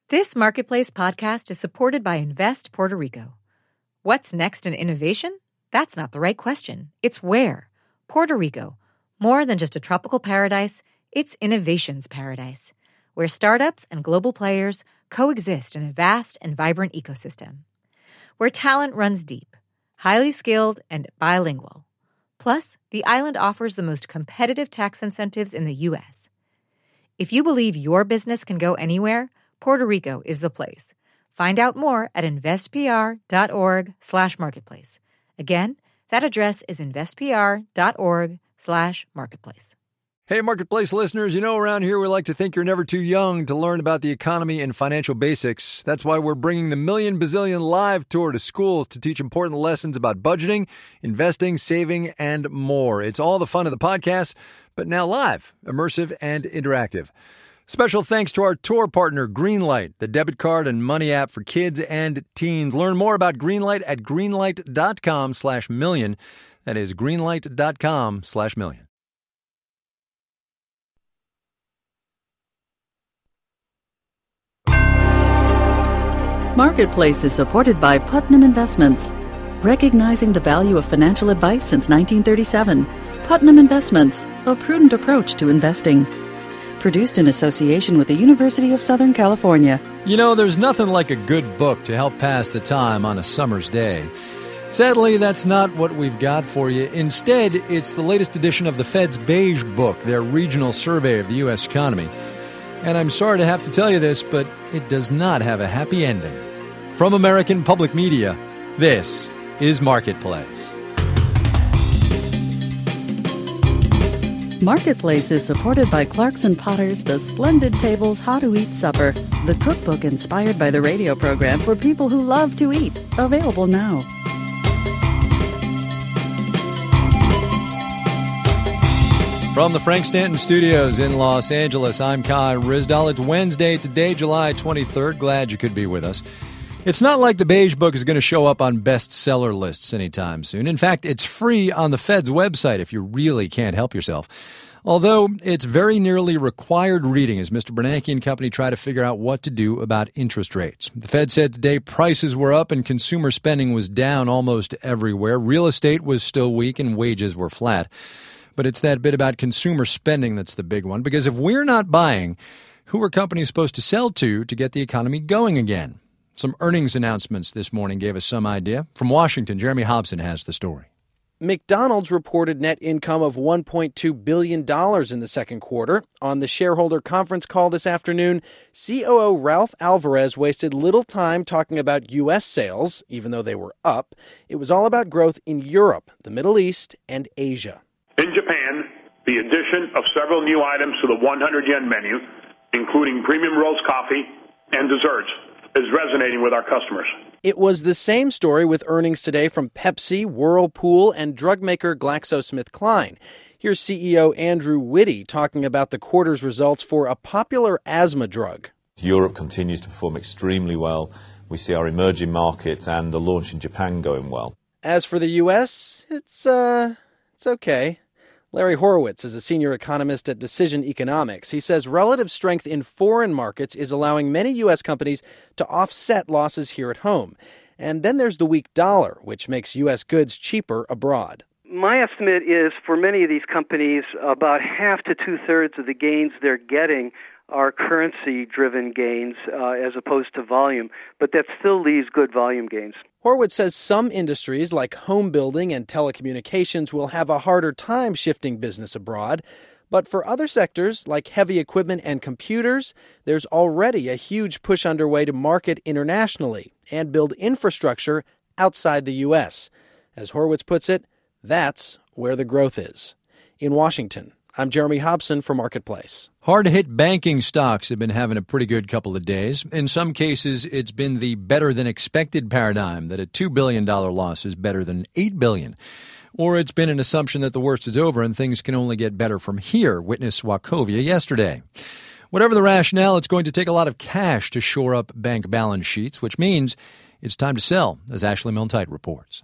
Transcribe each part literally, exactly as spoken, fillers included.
This Marketplace podcast is supported by Invest Puerto Rico. What's next in innovation? That's not the right question. It's where. Puerto Rico. More than just a tropical paradise, it's innovation's paradise, where startups and global players coexist in a vast and vibrant ecosystem. Where talent runs deep, highly skilled, and bilingual. Plus, the island offers the most competitive tax incentives in the U S. If you believe your business can go anywhere, Puerto Rico is the place. Find out more at investpr.org slash marketplace. Again, that address is investpr.org slash marketplace. Hey, Marketplace listeners, you know around here we like to think you're never too young to learn about the economy and financial basics. That's why we're bringing the Million Bazillion Live Tour to schools to teach important lessons about budgeting, investing, saving, and more. It's all the fun of the podcast, but now live, immersive, and interactive. Special thanks to our tour partner, Greenlight, the debit card and money app for kids and teens. Learn more about Greenlight at greenlight.com slash million. That is greenlight.com slash million. Marketplace is supported by Putnam Investments. Recognizing the value of financial advice since nineteen thirty-seven. Putnam Investments, a prudent approach to investing. Produced in association with the University of Southern California. You know, there's nothing like a good book to help pass the time on a summer's day. Sadly, that's not what we've got for you. Instead, it's the latest edition of the Fed's Beige Book, their regional survey of the U S economy. And I'm sorry to have to tell you this, but it does not have a happy ending. From American Public Media, this is Marketplace. Marketplace is supported by Clarkson Potter's The Splendid Tables How to Eat Supper, the cookbook inspired by the radio program for people who love to eat. Available now. From the Frank Stanton Studios in Los Angeles, I'm Kai Ryssdal. It's Wednesday today, July twenty-third. Glad you could be with us. It's not like the Beige Book is going to show up on bestseller lists anytime soon. In fact, it's free on the Fed's website if you really can't help yourself. Although it's very nearly required reading as Mister Bernanke and company try to figure out what to do about interest rates. The Fed said today prices were up and consumer spending was down almost everywhere. Real estate was still weak and wages were flat. But it's that bit about consumer spending that's the big one, because if we're not buying, who are companies supposed to sell to to get the economy going again? Some earnings announcements this morning gave us some idea. From Washington, Jeremy Hobson has the story. McDonald's reported net income of one point two billion dollars in the second quarter. On the shareholder conference call this afternoon, C O O Ralph Alvarez wasted little time talking about U S sales, even though they were up. It was all about growth in Europe, the Middle East, and Asia. In Japan, the addition of several new items to the one hundred yen menu, including premium roast coffee and desserts, is resonating with our customers. It was the same story with earnings today from Pepsi, Whirlpool, and drug maker GlaxoSmithKline. Here's C E O Andrew Whitty talking about the quarter's results for a popular asthma drug. Europe continues to perform extremely well. We see our emerging markets and the launch in Japan going well. As for the U S, it's, uh, it's okay. Larry Horowitz is a senior economist at Decision Economics. He says relative strength in foreign markets is allowing many U S companies to offset losses here at home. And then there's the weak dollar, which makes U S goods cheaper abroad. My estimate is for many of these companies, about half to two-thirds of the gains they're getting are currency-driven gains uh, as opposed to volume, but that still leaves good volume gains. Horowitz says some industries like home building and telecommunications will have a harder time shifting business abroad. But for other sectors like heavy equipment and computers, there's already a huge push underway to market internationally and build infrastructure outside the U S. As Horowitz puts it, that's where the growth is. In Washington, I'm Jeremy Hobson for Marketplace. Hard-hit banking stocks have been having a pretty good couple of days. In some cases, it's been the better-than-expected paradigm that a two billion dollars loss is better than eight billion dollars. Or it's been an assumption that the worst is over and things can only get better from here, witness Wachovia yesterday. Whatever the rationale, it's going to take a lot of cash to shore up bank balance sheets, which means it's time to sell, as Ashley Milne-Tite reports.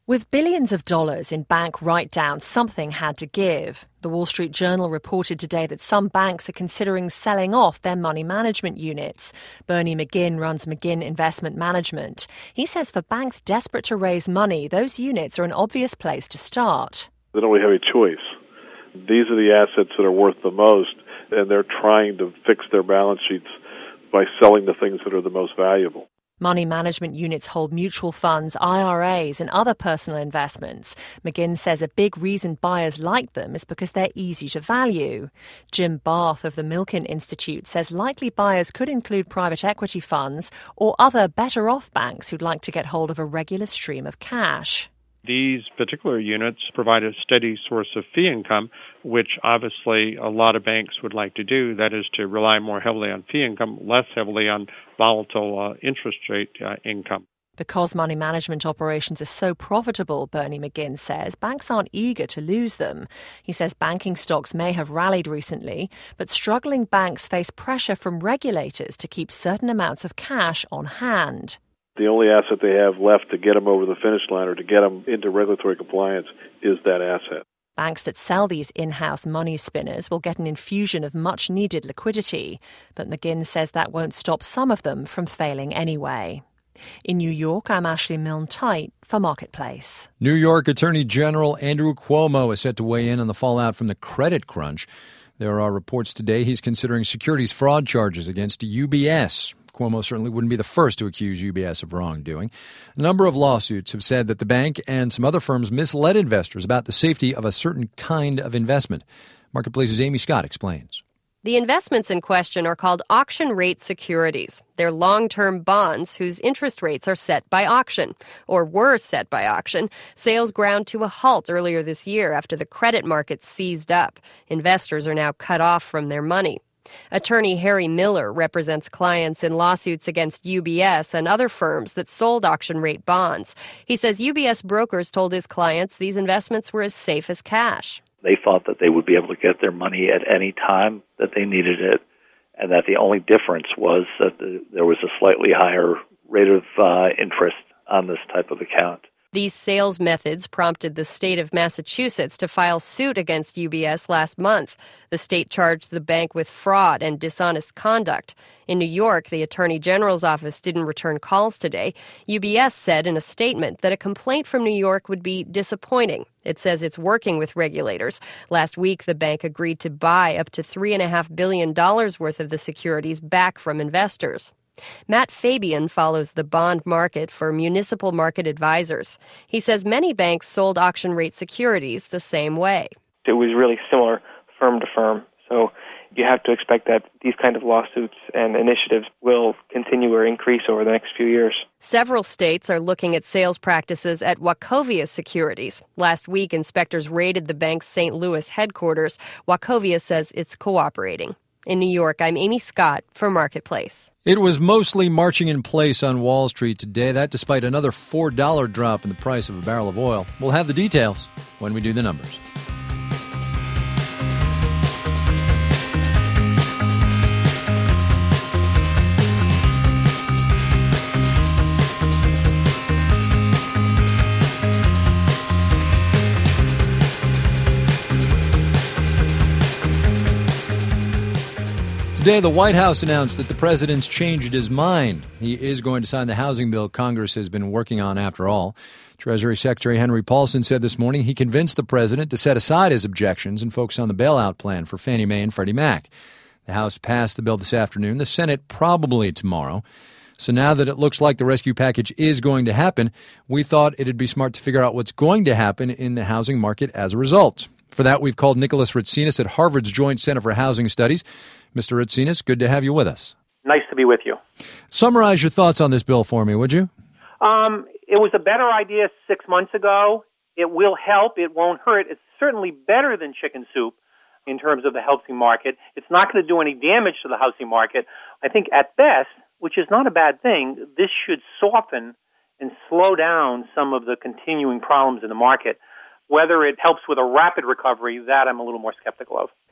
With billions of dollars in bank write-downs, something had to give. The Wall Street Journal reported today that some banks are considering selling off their money management units. Bernie McGinn runs McGinn Investment Management. He says for banks desperate to raise money, those units are an obvious place to start. They don't really have a choice. These are the assets that are worth the most, and they're trying to fix their balance sheets by selling the things that are the most valuable. Money management units hold mutual funds, I R As, and other personal investments. McGinn says a big reason buyers like them is because they're easy to value. Jim Barth of the Milken Institute says likely buyers could include private equity funds or other better-off banks who'd like to get hold of a regular stream of cash. These particular units provide a steady source of fee income, which obviously a lot of banks would like to do. That is to rely more heavily on fee income, less heavily on volatile uh, interest rate uh, income. Because money management operations are so profitable, Bernie McGinn says, banks aren't eager to lose them. He says banking stocks may have rallied recently, but struggling banks face pressure from regulators to keep certain amounts of cash on hand. The only asset they have left to get them over the finish line or to get them into regulatory compliance is that asset. Banks that sell these in-house money spinners will get an infusion of much-needed liquidity, but McGinn says that won't stop some of them from failing anyway. In New York, I'm Ashley Milne-Tite for Marketplace. New York Attorney General Andrew Cuomo is set to weigh in on the fallout from the credit crunch. There are reports today he's considering securities fraud charges against U B S. Cuomo certainly wouldn't be the first to accuse U B S of wrongdoing. A number of lawsuits have said that the bank and some other firms misled investors about the safety of a certain kind of investment. Marketplace's Amy Scott explains. The investments in question are called auction rate securities. They're long-term bonds whose interest rates are set by auction, or were set by auction. Sales ground to a halt earlier this year after the credit markets seized up. Investors are now cut off from their money. Attorney Harry Miller represents clients in lawsuits against U B S and other firms that sold auction-rate bonds. He says U B S brokers told his clients these investments were as safe as cash. They thought that they would be able to get their money at any time that they needed it, and that the only difference was that the, there was a slightly higher rate of uh, interest on this type of account. These sales methods prompted the state of Massachusetts to file suit against U B S last month. The state charged the bank with fraud and dishonest conduct. In New York, the Attorney General's office didn't return calls today. U B S said in a statement that a complaint from New York would be disappointing. It says it's working with regulators. Last week, the bank agreed to buy up to three point five billion dollars worth of the securities back from investors. Matt Fabian follows the bond market for Municipal Market Advisors. He says many banks sold auction-rate securities the same way. It was really similar firm to firm. So you have to expect that these kind of lawsuits and initiatives will continue or increase over the next few years. Several states are looking at sales practices at Wachovia Securities. Last week, inspectors raided the bank's Saint Louis headquarters. Wachovia says it's cooperating. In New York, I'm Amy Scott for Marketplace. It was mostly marching in place on Wall Street today, that despite another four dollars drop in the price of a barrel of oil. We'll have the details when we do the numbers. Today, the White House announced that the president's changed his mind. He is going to sign the housing bill Congress has been working on after all. Treasury Secretary Henry Paulson said this morning he convinced the president to set aside his objections and focus on the bailout plan for Fannie Mae and Freddie Mac. The House passed the bill this afternoon, the Senate probably tomorrow. So now that it looks like the rescue package is going to happen, we thought it'd be smart to figure out what's going to happen in the housing market as a result. For that, we've called Nicholas Ritsinas at Harvard's Joint Center for Housing Studies. Mister Ritsinas, good to have you with us. Nice to be with you. Summarize your thoughts on this bill for me, would you? Um, it was a better idea six months ago. It will help. It won't hurt. It's certainly better than chicken soup in terms of the housing market. It's not going to do any damage to the housing market. I think at best, which is not a bad thing, this should soften and slow down some of the continuing problems in the market. Whether it helps with a rapid recovery, that I'm a little more skeptical of.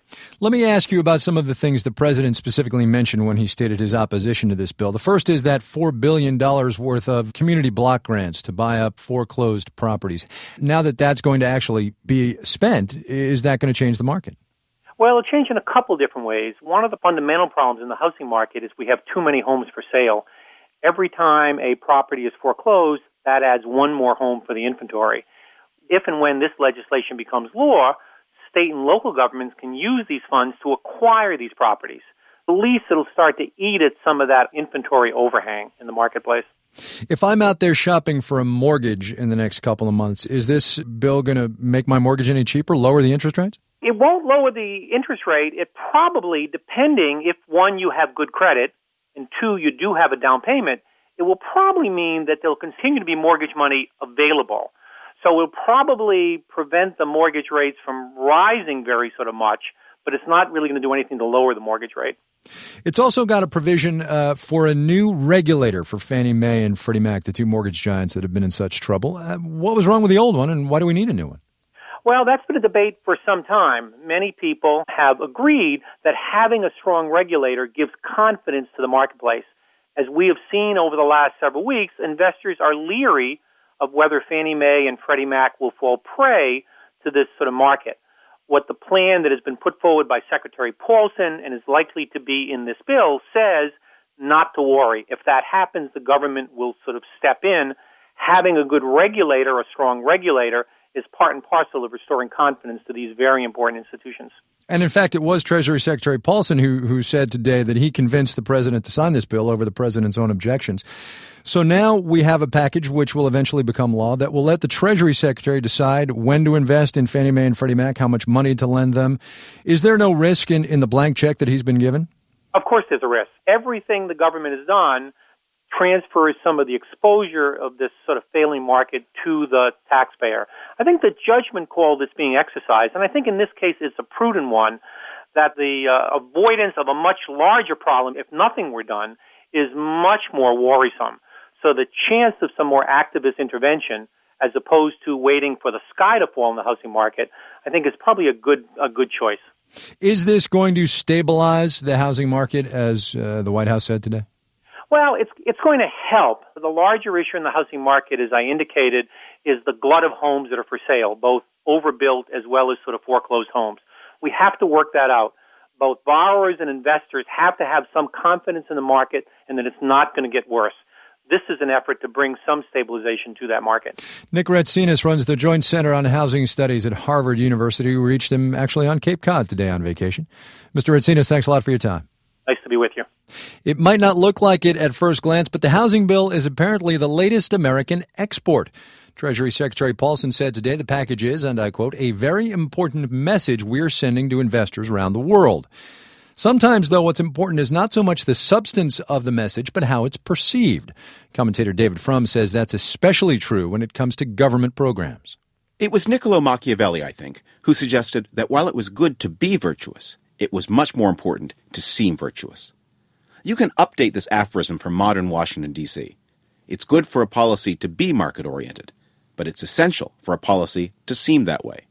Let me ask you about some of the things the president specifically mentioned when he stated his opposition to this bill. The first is that four billion dollars worth of community block grants to buy up foreclosed properties. Now that that's going to actually be spent, is that going to change the market? Well, it'll change in a couple different ways. One of the fundamental problems in the housing market is we have too many homes for sale. Every time a property is foreclosed, that adds one more home for the inventory. If and when this legislation becomes law, state and local governments can use these funds to acquire these properties. At least it'll start to eat at some of that inventory overhang in the marketplace. If I'm out there shopping for a mortgage in the next couple of months, is this bill going to make my mortgage any cheaper, lower the interest rates? It won't lower the interest rate. It probably, depending if, one, you have good credit, and two, you do have a down payment, it will probably mean that there'll continue to be mortgage money available. So it will probably prevent the mortgage rates from rising very sort of much, but it's not really going to do anything to lower the mortgage rate. It's also got a provision uh, for a new regulator for Fannie Mae and Freddie Mac, the two mortgage giants that have been in such trouble. Uh, what was wrong with the old one, and why do we need a new one? Well, that's been a debate for some time. Many people have agreed that having a strong regulator gives confidence to the marketplace. As we have seen over the last several weeks, investors are leery of whether Fannie Mae and Freddie Mac will fall prey to this sort of market. What the plan that has been put forward by Secretary Paulson and is likely to be in this bill says not to worry. If that happens, the government will sort of step in. Having a good regulator, a strong regulator, is part and parcel of restoring confidence to these very important institutions. And in fact, it was Treasury Secretary Paulson who, who said today that he convinced the president to sign this bill over the president's own objections. So now we have a package which will eventually become law that will let the Treasury Secretary decide when to invest in Fannie Mae and Freddie Mac, how much money to lend them. Is there no risk in, in the blank check that he's been given? Of course there's a risk. Everything the government has done transfers some of the exposure of this sort of failing market to the taxpayer. I think the judgment call that's being exercised, and I think in this case it's a prudent one, that the uh, avoidance of a much larger problem, if nothing were done, is much more worrisome. So the chance of some more activist intervention, as opposed to waiting for the sky to fall in the housing market, I think is probably a good a good choice. Is this going to stabilize the housing market, as uh, the White House said today? Well, it's it's going to help. The larger issue in the housing market, as I indicated, is the glut of homes that are for sale, both overbuilt as well as sort of foreclosed homes. We have to work that out. Both borrowers and investors have to have some confidence in the market and that it's not going to get worse. This is an effort to bring some stabilization to that market. Nick Ratsinas runs the Joint Center on Housing Studies at Harvard University. We reached him actually on Cape Cod today on vacation. Mister Ratsinas, thanks a lot for your time. Nice to be with you. It might not look like it at first glance, but the housing bill is apparently the latest American export. Treasury Secretary Paulson said today the package is, and I quote, a very important message we're sending to investors around the world. Sometimes, though, what's important is not so much the substance of the message, but how it's perceived. Commentator David Frum says that's especially true when it comes to government programs. It was Niccolo Machiavelli, I think, who suggested that while it was good to be virtuous, it was much more important to seem virtuous. You can update this aphorism for modern Washington, D C It's good for a policy to be market-oriented, but it's essential for a policy to seem that way.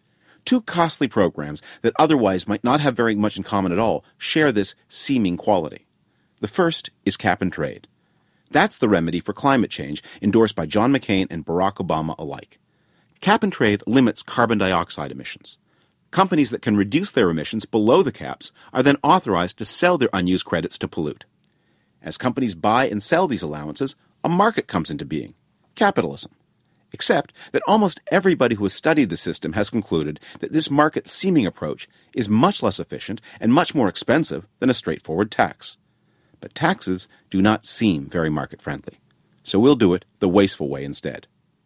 Two costly programs that otherwise might not have very much in common at all share this seeming quality. The first is cap and trade. That's the remedy for climate change endorsed by John McCain and Barack Obama alike. Cap and trade limits carbon dioxide emissions. Companies that can reduce their emissions below the caps are then authorized to sell their unused credits to pollute. As companies buy and sell these allowances, a market comes into being, capitalism. Except that almost everybody who has studied the system has concluded that this market-seeming approach is much less efficient and much more expensive than a straightforward tax. But taxes do not seem very market-friendly, so we'll do it the wasteful way instead.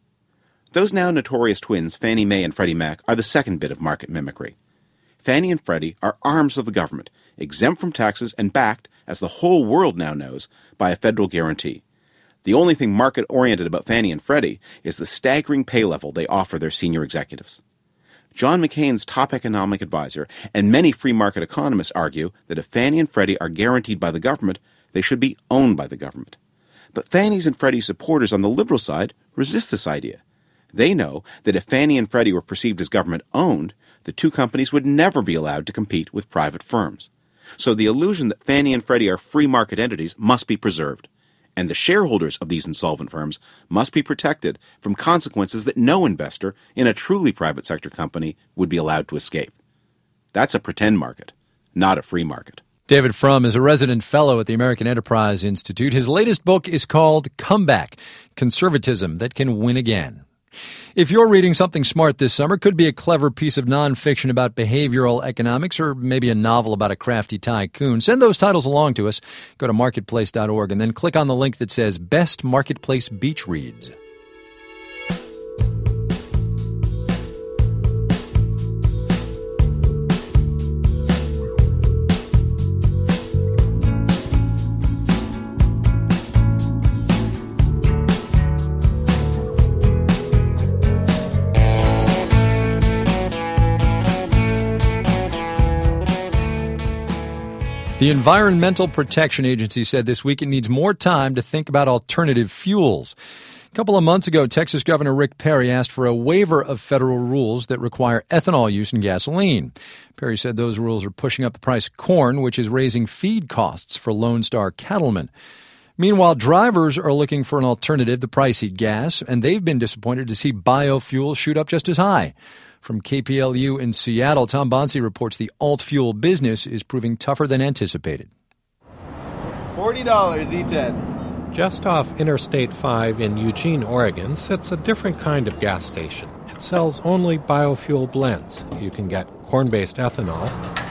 Those now notorious twins, Fannie Mae and Freddie Mac, are the second bit of market mimicry. Fannie and Freddie are arms of the government, exempt from taxes and backed, as the whole world now knows, by a federal guarantee. The only thing market-oriented about Fannie and Freddie is the staggering pay level they offer their senior executives. John McCain's top economic advisor and many free market economists argue that if Fannie and Freddie are guaranteed by the government, they should be owned by the government. But Fannie's and Freddie's supporters on the liberal side resist this idea. They know that if Fannie and Freddie were perceived as government-owned, the two companies would never be allowed to compete with private firms. So the illusion that Fannie and Freddie are free market entities must be preserved, and the shareholders of these insolvent firms must be protected from consequences that no investor in a truly private sector company would be allowed to escape. That's a pretend market, not a free market. David Frum is a resident fellow at the American Enterprise Institute. His latest book is called Comeback: Conservatism That Can Win Again. If you're reading something smart this summer, could be a clever piece of nonfiction about behavioral economics or maybe a novel about a crafty tycoon, send those titles along to us. Go to marketplace dot org and then click on the link that says Best Marketplace Beach Reads. The Environmental Protection Agency said this week it needs more time to think about alternative fuels. A couple of months ago, Texas Governor Rick Perry asked for a waiver of federal rules that require ethanol use in gasoline. Perry said those rules are pushing up the price of corn, which is raising feed costs for Lone Star cattlemen. Meanwhile, drivers are looking for an alternative to price-heat gas, and they've been disappointed to see biofuels shoot up just as high. From K P L U in Seattle, Tom Bonsi reports the alt-fuel business is proving tougher than anticipated. forty dollars E ten. Just off Interstate five in Eugene, Oregon, sits a different kind of gas station. It sells only biofuel blends. You can get corn-based ethanol,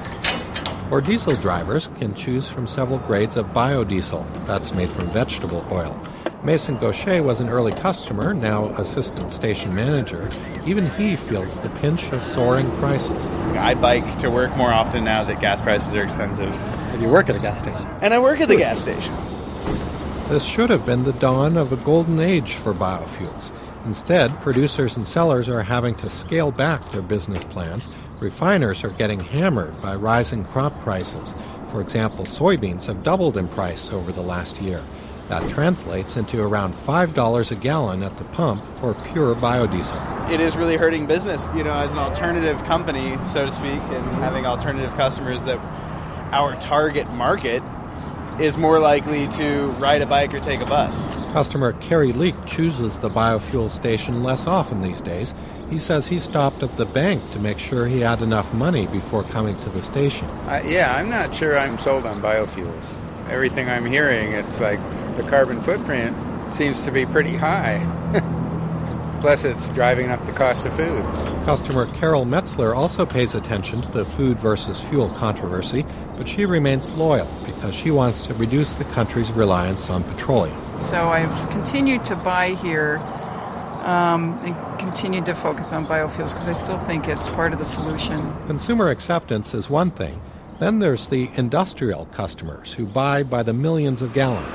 or diesel drivers can choose from several grades of biodiesel. That's made from vegetable oil. Mason Gaucher was an early customer, now assistant station manager. Even he feels the pinch of soaring prices. I bike to work more often now that gas prices are expensive. And you work at a gas station. And I work at the gas station. This should have been the dawn of a golden age for biofuels. Instead, producers and sellers are having to scale back their business plans. Refiners are getting hammered by rising crop prices. For example, soybeans have doubled in price over the last year. That translates into around five dollars a gallon at the pump for pure biodiesel. It is really hurting business, you know, as an alternative company, so to speak, and having alternative customers that our target market is more likely to ride a bike or take a bus. Customer Kerry Leak chooses the biofuel station less often these days. He says he stopped at the bank to make sure he had enough money before coming to the station. Uh, yeah, I'm not sure I'm sold on biofuels. Everything I'm hearing, it's like the carbon footprint seems to be pretty high. Plus, it's driving up the cost of food. Customer Carol Metzler also pays attention to the food versus fuel controversy, but she remains loyal because she wants to reduce the country's reliance on petroleum. So I've continued to buy here um, and continued to focus on biofuels because I still think it's part of the solution. Consumer acceptance is one thing. Then there's the industrial customers who buy by the millions of gallons.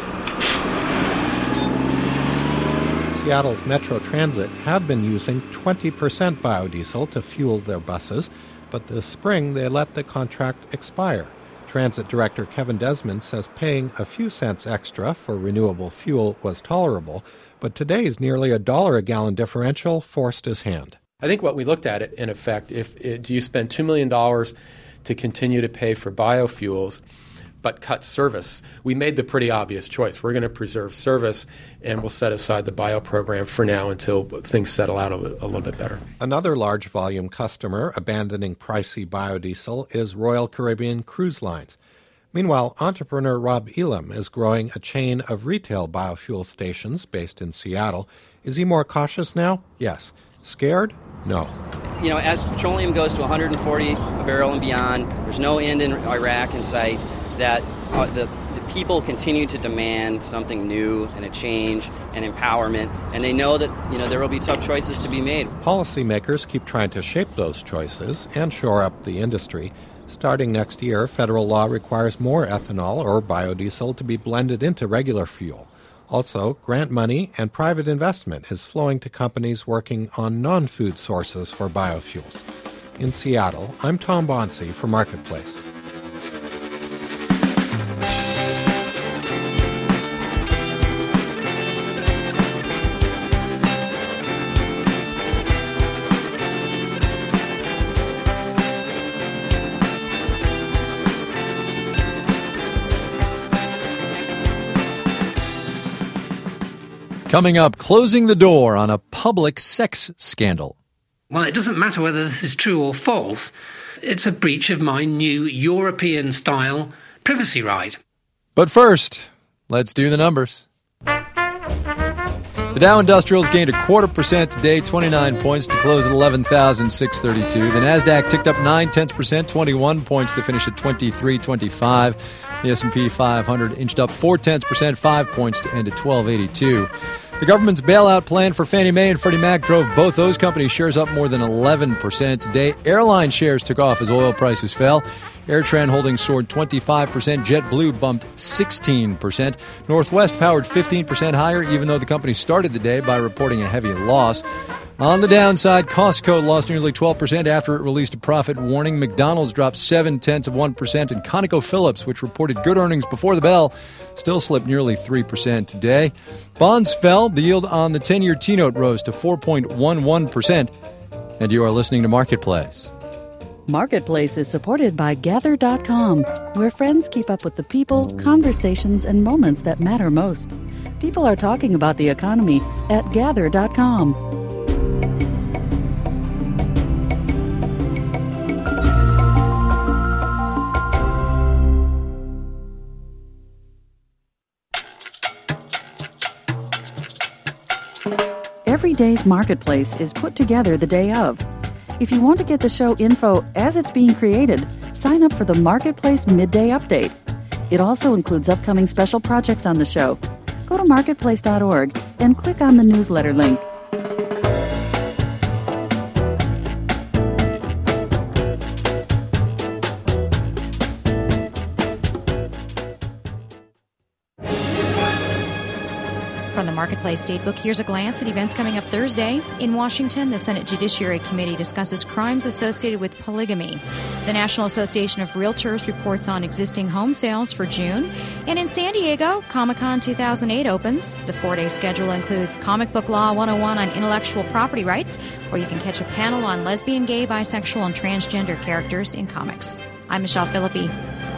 Seattle's Metro Transit had been using twenty percent biodiesel to fuel their buses, but this spring they let the contract expire. Transit Director Kevin Desmond says paying a few cents extra for renewable fuel was tolerable, but today's nearly a dollar a gallon differential forced his hand. I think what we looked at, it, in effect, if it, do you spend two million dollars to continue to pay for biofuels but cut service? We made the pretty obvious choice. We're going to preserve service, and we'll set aside the bio program for now until things settle out a, a little bit better. Another large volume customer abandoning pricey biodiesel is Royal Caribbean Cruise Lines. Meanwhile, entrepreneur Rob Elam is growing a chain of retail biofuel stations based in Seattle. Is he more cautious now? Yes. Scared? No. You know, as petroleum goes to one hundred forty a barrel and beyond, there's no end in Iraq in sight, that uh, the, the people continue to demand something new and a change and empowerment, and they know that, you know, there will be tough choices to be made. Policymakers keep trying to shape those choices and shore up the industry. Starting next year, federal law requires more ethanol or biodiesel to be blended into regular fuel. Also, grant money and private investment is flowing to companies working on non-food sources for biofuels. In Seattle, I'm Tom Bonsi for Marketplace. Coming up, closing the door on a public sex scandal. Well, it doesn't matter whether this is true or false. It's a breach of my new European-style privacy right. But first, let's do the numbers. The Dow Industrials gained a quarter percent today, twenty-nine points to close at eleven thousand six hundred thirty-two. The Nasdaq ticked up nine tenths percent, twenty-one points to finish at twenty-three twenty-five. The S and P five hundred inched up four tenths percent, five points to end at twelve eighty-two. The government's bailout plan for Fannie Mae and Freddie Mac drove both those companies' shares up more than eleven percent today. Airline shares took off as oil prices fell. AirTran Holdings soared twenty-five percent. JetBlue bumped sixteen percent. Northwest powered fifteen percent higher, even though the company started the day by reporting a heavy loss. On the downside, Costco lost nearly twelve percent after it released a profit warning. McDonald's dropped seven tenths of one percent, and ConocoPhillips, which reported good earnings before the bell, still slipped nearly three percent today. Bonds fell. The yield on the ten-year T-note rose to four point one one percent. And you are listening to Marketplace. Marketplace is supported by Gather dot com, where friends keep up with the people, conversations, and moments that matter most. People are talking about the economy at Gather dot com. Every day's Marketplace is put together the day of. If you want to get the show info as it's being created, sign up for the Marketplace Midday Update. It also includes upcoming special projects on the show. Go to marketplace dot org and click on the newsletter link. From the Marketplace Datebook, here's a glance at events coming up Thursday. In Washington, the Senate Judiciary Committee discusses crimes associated with polygamy. The National Association of Realtors reports on existing home sales for June. And in San Diego, Comic-Con two thousand eight opens. The four-day schedule includes Comic Book Law one oh one on intellectual property rights, where you can catch a panel on lesbian, gay, bisexual, and transgender characters in comics. I'm Michelle Philippi.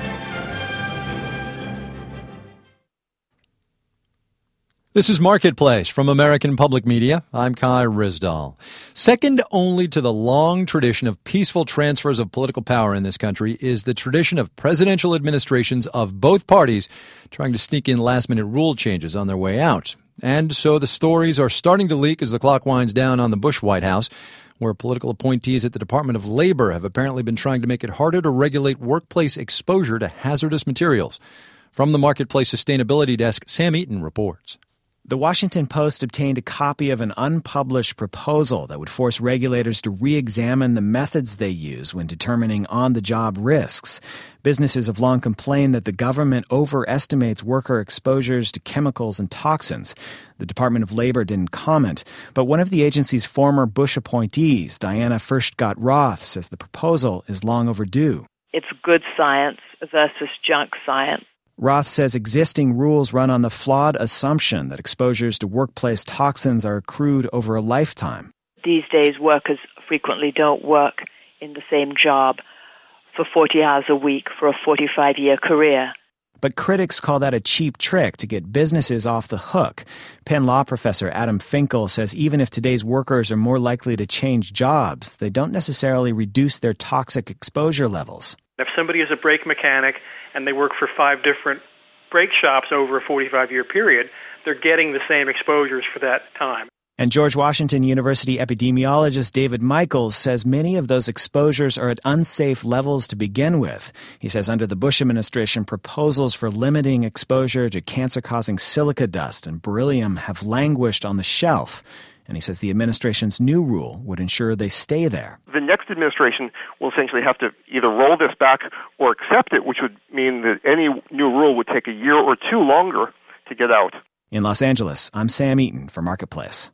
This is Marketplace from American Public Media. I'm Kai Ryssdal. Second only to the long tradition of peaceful transfers of political power in this country is the tradition of presidential administrations of both parties trying to sneak in last-minute rule changes on their way out. And so the stories are starting to leak as the clock winds down on the Bush White House, where political appointees at the Department of Labor have apparently been trying to make it harder to regulate workplace exposure to hazardous materials. From the Marketplace Sustainability Desk, Sam Eaton reports. The Washington Post obtained a copy of an unpublished proposal that would force regulators to re-examine the methods they use when determining on-the-job risks. Businesses have long complained that the government overestimates worker exposures to chemicals and toxins. The Department of Labor didn't comment, but one of the agency's former Bush appointees, Diana Furchtgott-Roth, says the proposal is long overdue. It's good science versus junk science. Roth says existing rules run on the flawed assumption that exposures to workplace toxins are accrued over a lifetime. These days, workers frequently don't work in the same job for forty hours a week for a forty-five-year career. But critics call that a cheap trick to get businesses off the hook. Penn Law professor Adam Finkel says even if today's workers are more likely to change jobs, they don't necessarily reduce their toxic exposure levels. If somebody is a brake mechanic and they work for five different brake shops over a forty-five-year period, they're getting the same exposures for that time. And George Washington University epidemiologist David Michaels says many of those exposures are at unsafe levels to begin with. He says under the Bush administration, proposals for limiting exposure to cancer-causing silica dust and beryllium have languished on the shelf. And he says the administration's new rule would ensure they stay there. The next administration will essentially have to either roll this back or accept it, which would mean that any new rule would take a year or two longer to get out. In Los Angeles, I'm Sam Eaton for Marketplace.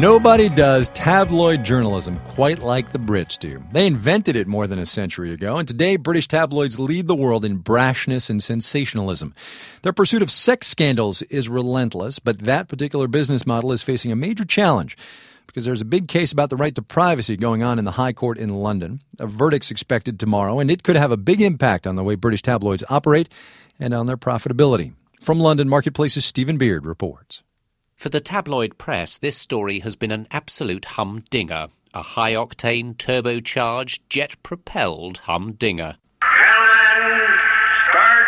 Nobody does tabloid journalism quite like the Brits do. They invented it more than a century ago, and today British tabloids lead the world in brashness and sensationalism. Their pursuit of sex scandals is relentless, but that particular business model is facing a major challenge because there's a big case about the right to privacy going on in the High Court in London. A verdict's expected tomorrow, and it could have a big impact on the way British tabloids operate and on their profitability. From London, Marketplace's Stephen Beard reports. For the tabloid press, this story has been an absolute humdinger. A high-octane, turbocharged, jet-propelled humdinger. Gentlemen, start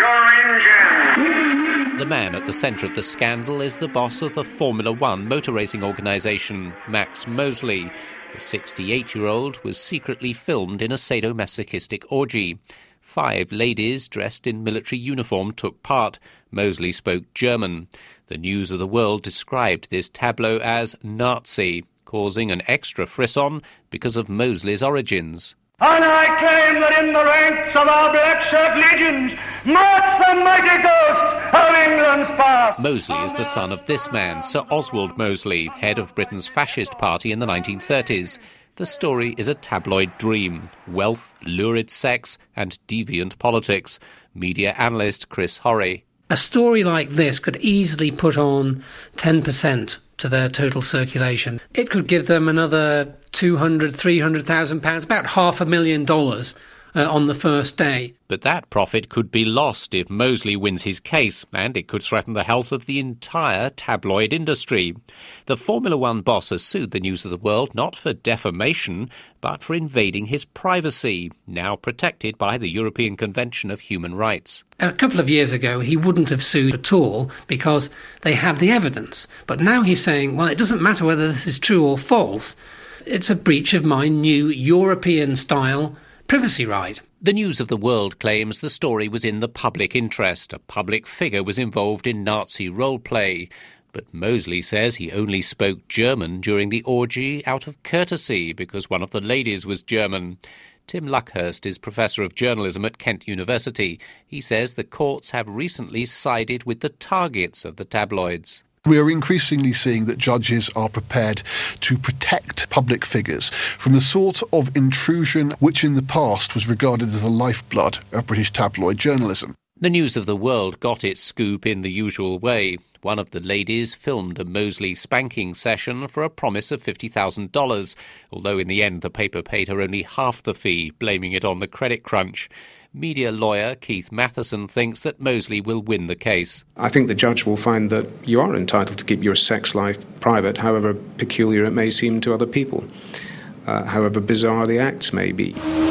your engine! The man at the centre of the scandal is the boss of the Formula One motor racing organisation, Max Mosley. The sixty-eight-year-old was secretly filmed in a sadomasochistic orgy. Five ladies dressed in military uniform took part. Mosley spoke German. The News of the World described this tableau as Nazi, causing an extra frisson because of Mosley's origins. And I claim that in the ranks of our black shirt legions march the mighty ghosts of England's past. Mosley is the son of this man, Sir Oswald Mosley, head of Britain's fascist party in the nineteen thirties. The story is a tabloid dream. Wealth, lurid sex, and deviant politics. Media analyst Chris Horry. A story like this could easily put on ten percent to their total circulation. It could give them another two hundred thousand, three hundred thousand pounds, about half a million dollars uh, on the first day. But that profit could be lost if Mosley wins his case, and it could threaten the health of the entire tabloid industry. The Formula One boss has sued the News of the World not for defamation, but for invading his privacy, now protected by the European Convention of Human Rights. A couple of years ago, he wouldn't have sued at all because they have the evidence. But now he's saying, well, it doesn't matter whether this is true or false. It's a breach of my new European-style privacy right. The News of the World claims the story was in the public interest. A public figure was involved in Nazi role-play. But Mosley says he only spoke German during the orgy out of courtesy because one of the ladies was German. Tim Luckhurst is Professor of Journalism at Kent University. He says the courts have recently sided with the targets of the tabloids. We are increasingly seeing that judges are prepared to protect public figures from the sort of intrusion which in the past was regarded as the lifeblood of British tabloid journalism. The News of the World got its scoop in the usual way. One of the ladies filmed a Mosley spanking session for a promise of fifty thousand dollars, although in the end the paper paid her only half the fee, blaming it on the credit crunch. Media lawyer Keith Matheson thinks that Mosley will win the case. I think the judge will find that you are entitled to keep your sex life private, however peculiar it may seem to other people, uh, however bizarre the acts may be.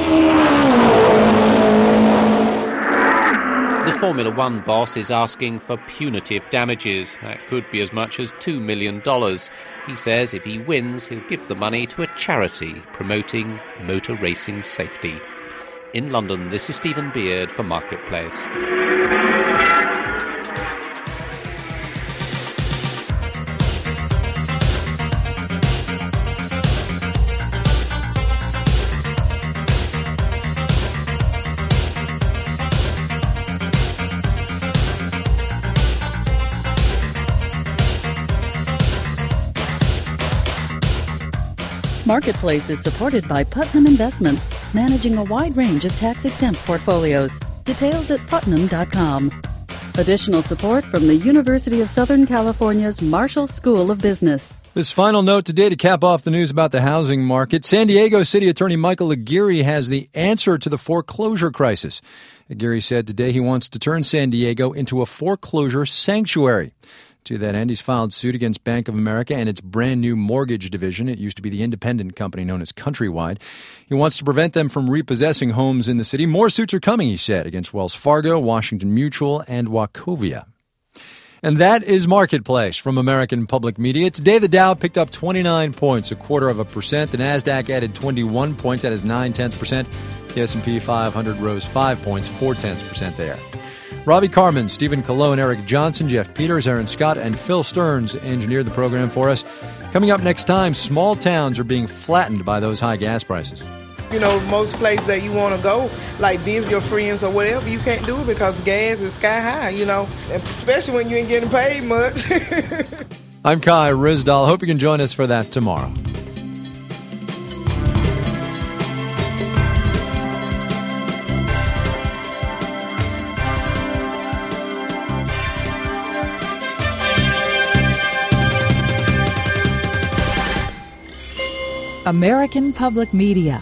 The Formula One boss is asking for punitive damages. That could be as much as two million dollars. He says if he wins, he'll give the money to a charity promoting motor racing safety. In London, this is Stephen Beard for Marketplace. Marketplace is supported by Putnam Investments, managing a wide range of tax-exempt portfolios. Details at putnam dot com. Additional support from the University of Southern California's Marshall School of Business. This final note today to cap off the news about the housing market. San Diego City Attorney Michael Aguirre has the answer to the foreclosure crisis. Aguirre said today he wants to turn San Diego into a foreclosure sanctuary. To that end, he's filed suit against Bank of America and its brand-new mortgage division. It used to be the independent company known as Countrywide. He wants to prevent them from repossessing homes in the city. More suits are coming, he said, against Wells Fargo, Washington Mutual, and Wachovia. And that is Marketplace from American Public Media. Today, the Dow picked up twenty-nine points, a quarter of a percent. The NASDAQ added twenty-one points, that is nine-tenths percent. The S and P five hundred rose five points, four-tenths percent there. Robbie Carmen, Stephen Cologne, Eric Johnson, Jeff Peters, Aaron Scott, and Phil Stearns engineered the program for us. Coming up next time, small towns are being flattened by those high gas prices. You know, most places that you want to go, like visit your friends or whatever, you can't do it because gas is sky high, you know, especially when you ain't getting paid much. I'm Kai Ryssdal. Hope you can join us for that tomorrow. American Public Media.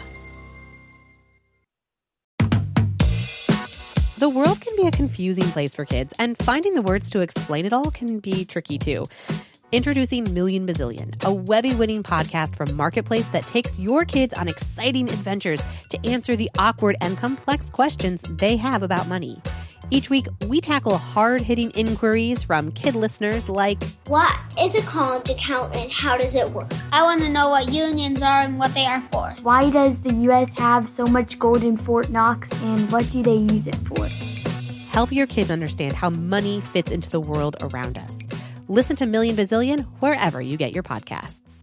The world can be a confusing place for kids, and finding the words to explain it all can be tricky too. Introducing Million Bazillion, a Webby-winning podcast from Marketplace that takes your kids on exciting adventures to answer the awkward and complex questions they have about money. Each week, we tackle hard-hitting inquiries from kid listeners like, what is a college account and how does it work? I want to know what unions are and what they are for. Why does the U S have so much gold in Fort Knox and what do they use it for? Help your kids understand how money fits into the world around us. Listen to Million Bazillion wherever you get your podcasts.